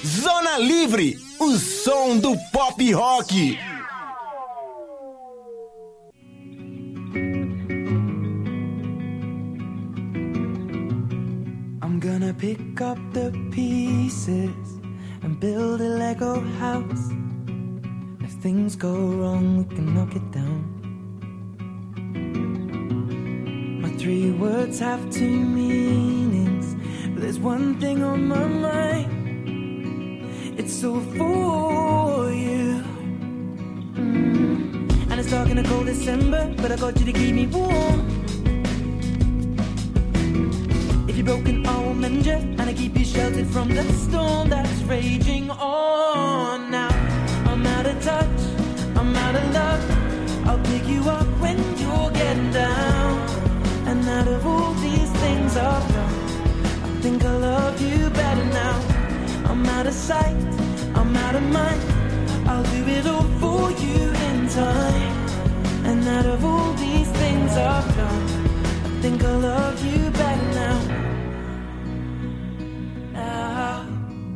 Zona Livre, o som do pop rock. I'm gonna pick up the pieces and build a Lego house. If things go wrong, we can knock it down. My three words have two meanings, but there's one thing on my mind. It's all for you. Mm. And it's dark in a cold December, but I got you to keep me warm. If you're broken, I will mend you, and I keep you sheltered from the storm that's raging on. Now I'm out of touch, I'm out of love. I'll pick you up when you're getting down. And out of all these things I've done, I think I love you better now. I'm out of sight, I'm out of mind. I'll do it all for you in time. And out of all these things I've done, I think I love you better now. Now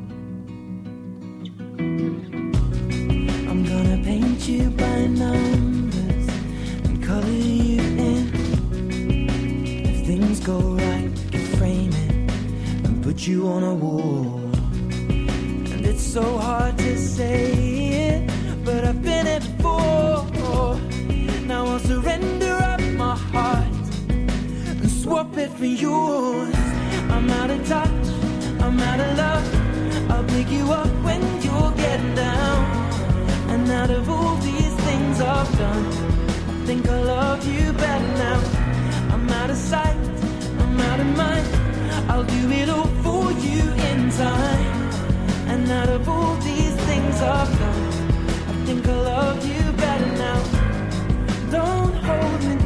I'm gonna paint you by numbers and color you in. If things go right, we can frame it and put you on a wall. It's so hard to say it, but I've been it before. Now I'll surrender up my heart and swap it for yours. I'm out of touch, I'm out of love. I'll pick you up when you're getting down. And out of all these things I've done, I think I love you better now. I'm out of sight, I'm out of mind. I'll do it all for you in time. And out of all these things I've done, I think I love you better now. Don't hold me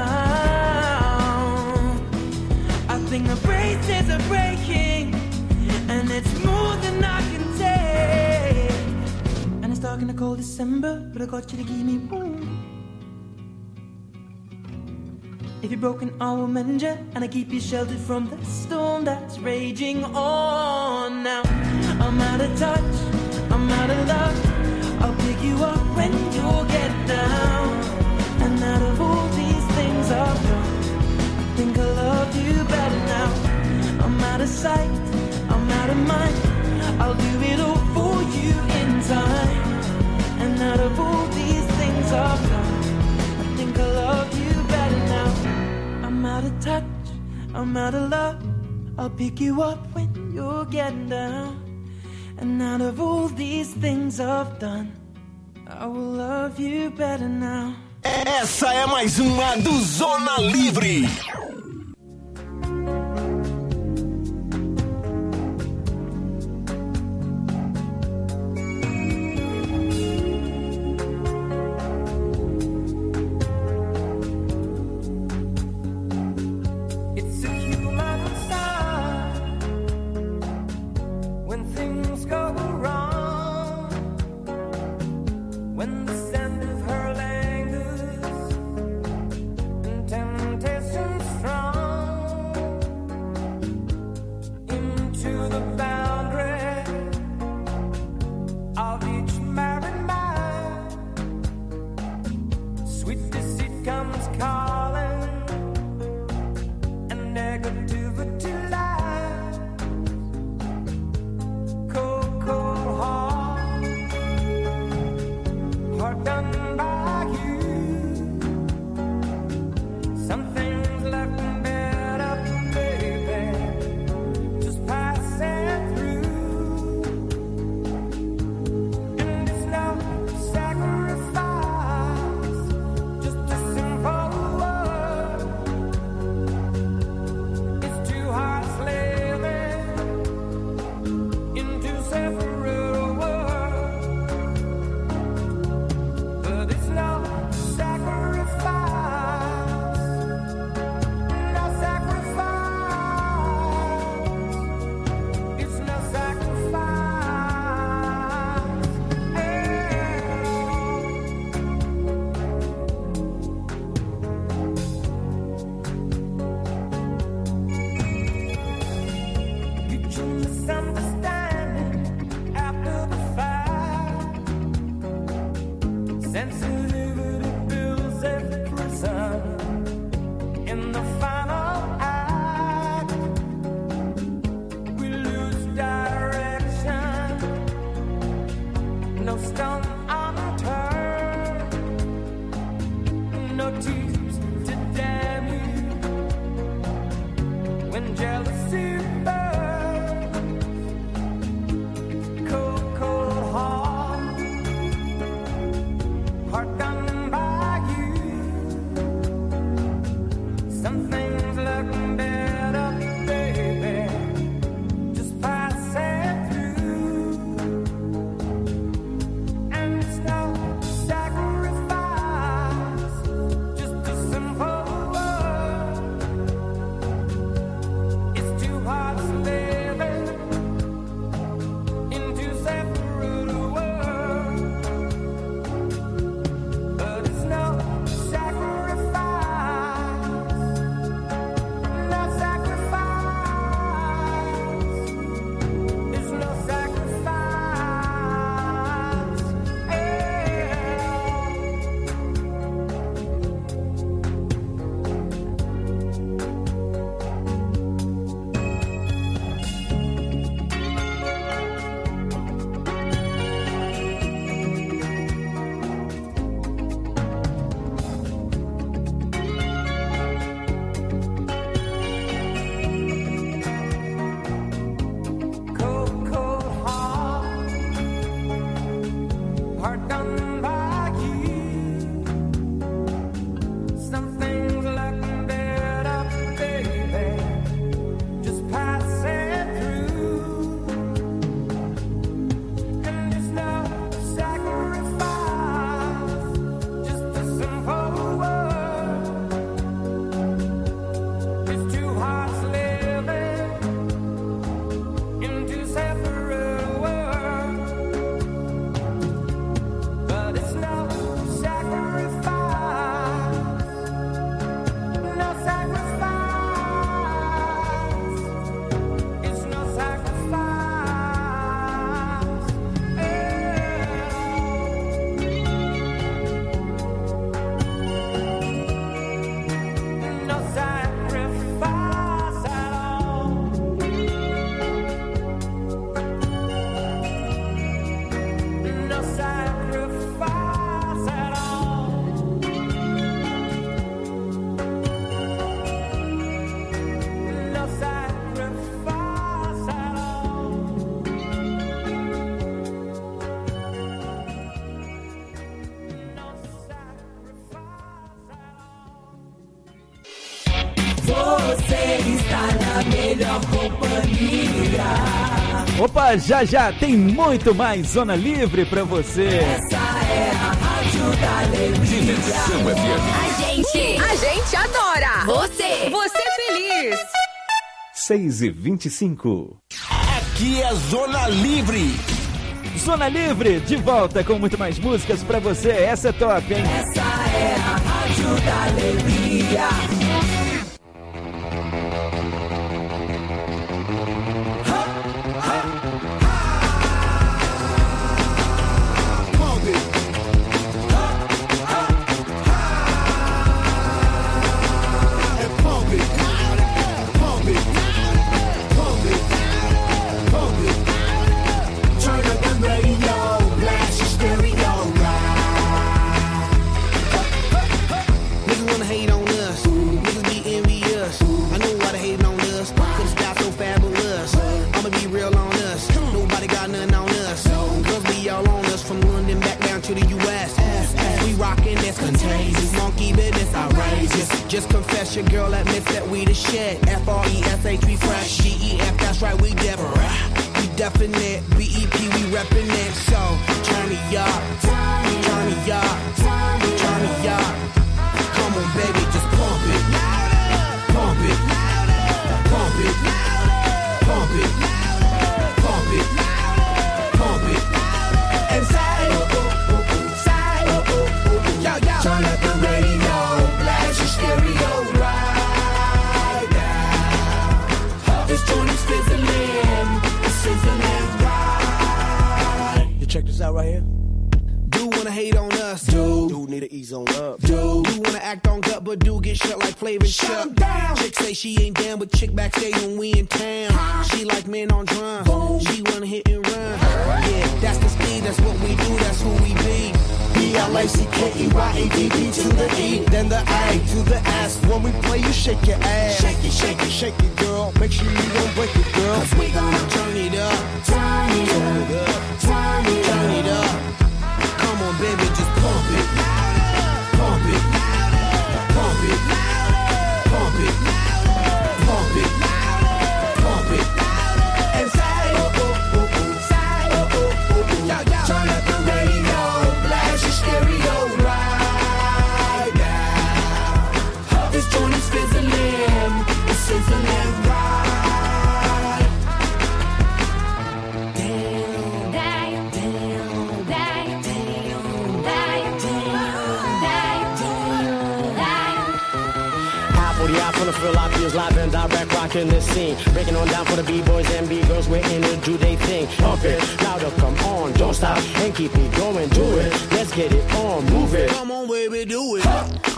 down. I think the braces are breaking, and it's more than I can take. And it's dark in a cold December, but I got you to keep me warm. If you're broken, I will mend you, and I keep you sheltered from the storm that's raging on. Now I'm out of touch, I'm out of love. I'll pick you up when you're getting down. And out of all these things I've done, I think I love you better now. I'm out of sight, I'm out of mind. I'll do it all for you in time. And out of all these things I've done, I think I love you better now. I'm out of touch, I'm out of love. I'll pick you up when you're getting down. And out of all these things I've done, I will love you better now. Essa é mais uma do Zona Livre. Heart Sensitivity builds a prison in the final act. We lose direction, no stone unturned, no teeth to damn you. When jealousy burns, cold, cold heart, heart done by you. Some things look better, baby, just passing through. And it's no sacrifice, just a simple word. It's two hearts living in two separate worlds. But it's no sacrifice, no sacrifice. It's no sacrifice. Cold, cold heart, heart done by you. Some things look better, baby, just passing through. And it's no sacrifice, just a simple word. It's two hearts living in two separate worlds. But it's no sacrifice, no sacrifice. It's no sacrifice. No sacrifice at all. No sacrifice at all. No sacrifice at all. Você está na melhor companhia. Opa, já já tem muito mais Zona Livre pra você. Essa é a Rádio da Alegria. Diversão F M. A gente, a gente adora. Você, você feliz. seis e vinte e cinco. Aqui é Zona Livre. Zona Livre, de volta com muito mais músicas pra você. Essa é top, hein? Essa é a Rádio da Alegria. Just confess your girl admits that we the shit. F R E S H, we fresh. G E F, that's right, we different. We definite. B E P, we reppin' it. So, turn me up. Turn me up. Turn me up. Come on, baby, just pump it. Pump it. Pump it. Pump it. Pump it. Pump it. And say, say, yo, yo. Turn up the radio. Blast your stereo right now. This joint is fizzling. It's sizzling right. You check this out right here. Do on us. Dude, dude need to ease on up. Dude, you wanna act on gut, but do get shut like Flavor and Chuck. Down. Chick say she ain't down, but chick backstage when we in town. Huh? She like men on drum. Boom. She wanna hit and run. Yeah, that's the speed, that's what we do, that's who we be. B L A C K E Y A D D to the E, then the A to the S. When we play, you shake your ass. Shake it, shake it, shake it, girl. Make sure you don't break it, girl. Cause we gonna turn it up. Turn it up. Turn it up. Turn it up. Come on, baby, just pump it. Pump it. Pump it. Pump it. Pump it. Pump it. And say, oh, oh, oh, oh. Say, oh, oh, oh, oh. Turn up the radio. Blast your stereo right now. This joint is fizzling. It's sizzling right. Damn. Damn. Damn. Damn. Damn. Damn. Damn. Apple, the apple, the feel like feels live and direct, rocking this scene. Breaking on down for the B-boys and B-girls, we're in to do they thing. Pump it, louder, come on, don't stop, and keep it going, do it. Let's get it on, move it. Come on, baby, do it.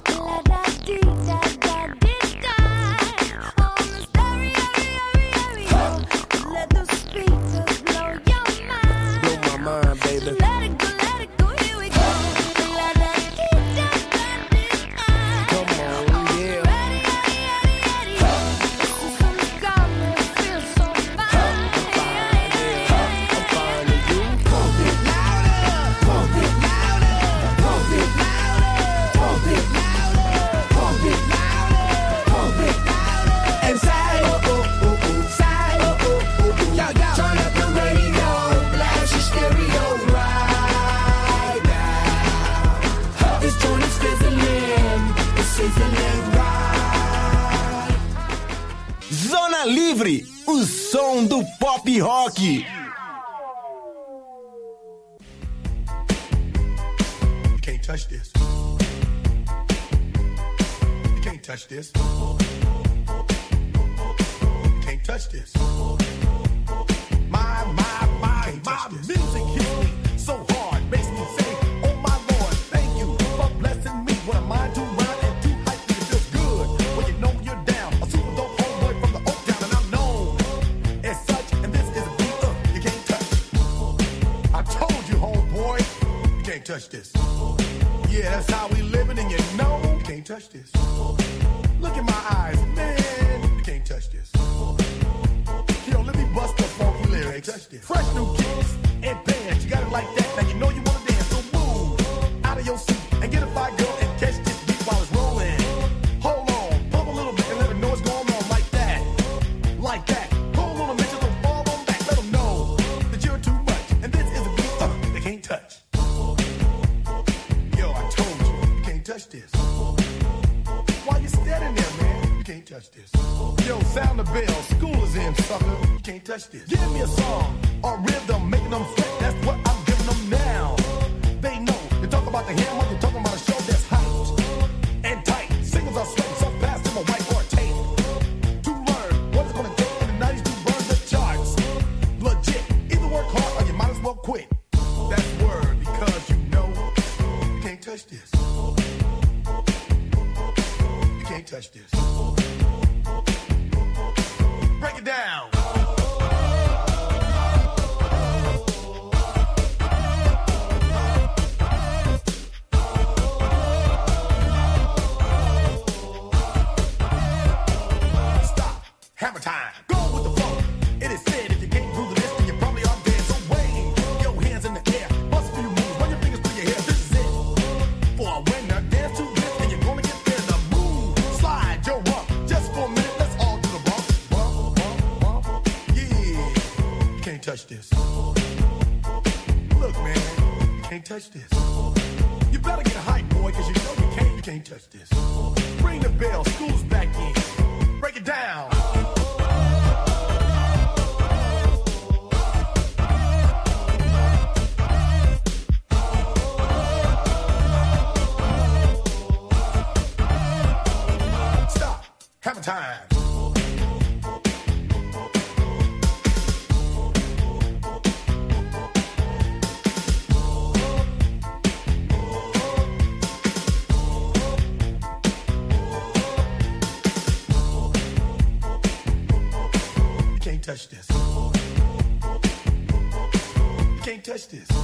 Blow my mind, baby. Let it go, let it go, here we go. Let that keep that bending eye. Come on, yeah. Ready, ready, ready, ready. This is some coming, feels so fine. I'm fine with you. Pump it louder, pump it louder, pump it louder, pump it louder, pump it louder, pump it louder. And say, oh, oh, oh, oh, say, oh, oh, oh, oh. Yo, yo. Turn up the radio, blast your stereo right now. This joint is fizzling, it's sizzling right. Zona Livre, o som do pop rock. You can't touch this. You can't touch this. You can't touch this. My, my, my, my music hits me so hard, makes me say, oh my Lord, thank you for blessing me. What am I to run and too hype, it feels good when you know you're down. A super dope homeboy from the Oak Town, and I'm known as such. And this is a beat uh, you can't touch. I told you, homeboy, you can't touch this. Yeah, that's how we living, and you know you can't touch this. Look in my eyes, man, you can't touch this. Yo, let me bust the funky lyrics. Fresh new kicks and bands, you got it like that. Now you know you wanna dance, so move out of your seat and get a fire girl and catch this beat while it's rolling. Hold on, pump a little bit and let them know what's going on like that, like that. Hold on a minute, just don't fall on back. Let them know that you're too much, and this is a beat uh, they can't touch. Yo, I told you, you can't touch this. Why you standing there, man? You can't touch this. Yo, sound the bell, school is in, sucker. You can't touch this. Give me a song or rhythm, making them sweat. That's what I'm giving them now. They know. You talk about the hammer, you're talking about a show that's hyped and tight. Singles are sweating so fast in my whiteboard tape. To learn what it's gonna take in the nineties to burn the charts. Legit. Either work hard or you might as well quit. That's word because you know you can't touch this. You can't touch this. Break it down. Stop. Hammer time. Go with the flow. It is said if you can't groove this, then you probably are dead. So wave your hands in the air. Bust a few moves. Run your fingers through your hair. This is it. For a winner, dance to this, and you're gonna get there. The move. Slide your rump. Just for a minute, let's all do the bump. Bump, bump, bump. Yeah. You can't touch this. Look, man. You can't touch this. You better get hype, boy, because you know you can't. You can't touch this. Ring the bell. School's back in. Break it down. Stop. Hammer time. touch this. You can't touch this.